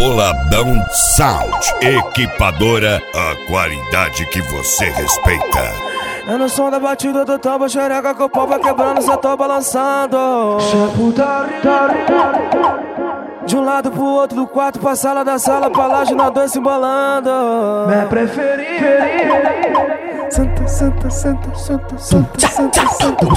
Boladão Sound, equipadora, a qualidade que você respeita. É no som da batida do tambo, xereca que o pau vai quebrando, cê tô balançando. De um lado pro outro, do quarto pra sala, da sala pra laje, nós dois se embolando. Minha preferida. Santa, santa, santa, santa, santa, santa, santa,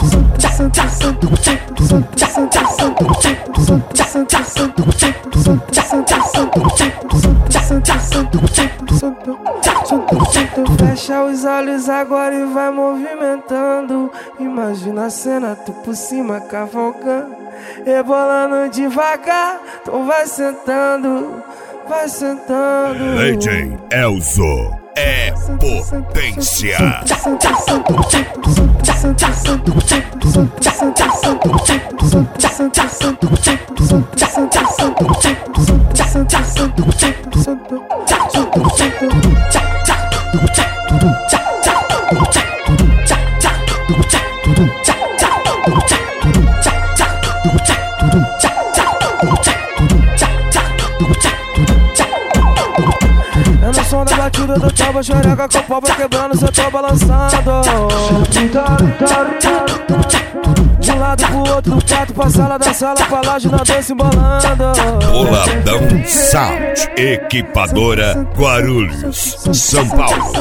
fecha os olhos agora e vai movimentando. Imagina a cena, tu por cima cavalgando, rebolando devagar. Então vai sentando, vai sentando. DJ Elzo é potência. É no som da batida do tambo, xereca com o pau vai quebrando, cê tô balançando. De um lado pro outro, do quarto pra sala, da sala pra laje, nós dois se embolando. Boladão Sound, equipadora Guarulhos, São Paulo.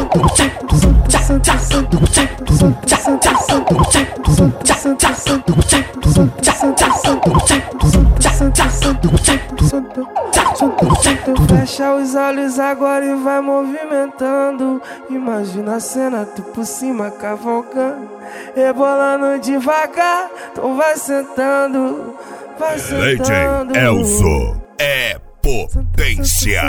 Fecha os olhos agora e vai movimentando. Imagina a cena, tu por cima cavalgando, rebolando devagar. Então vai sentando, vai sentando. DJ Elzo é potência.